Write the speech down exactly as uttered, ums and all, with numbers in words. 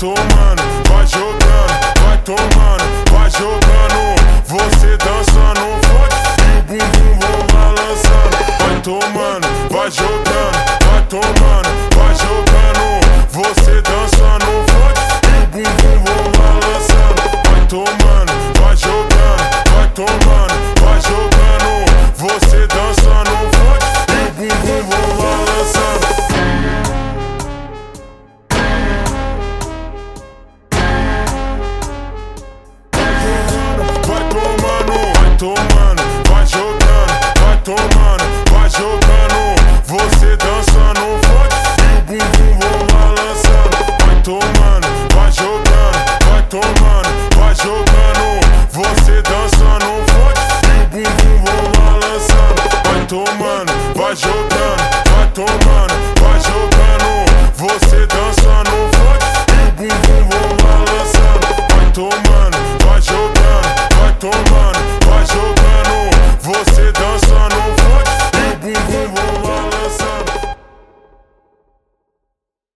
tomando, vai jogando, vai tomando, vai jogando. Você dança no funk e o bumbum vou balançando. Vai tomando, vai jogando, vai tomando, vai jogando. Você dança no funk e o bumbum vou balançando. Vai tomando, vai jogando, vai tomando, vai jogando. Você dança no funk e o bumbum vou balançando. Vai tomando, vai jogando, vai tomando, vai jogando. Você dança no funk e o bumbum vou balançando. Vai tomando, vai jogando, vai tomando, vai jogando. Você dança no funk e o bumbum vou balançando. Vai tomando, vai jogando, vai tomando, vai jogando. Você dança no funk e o bumbum vou balançando. Vai tomando.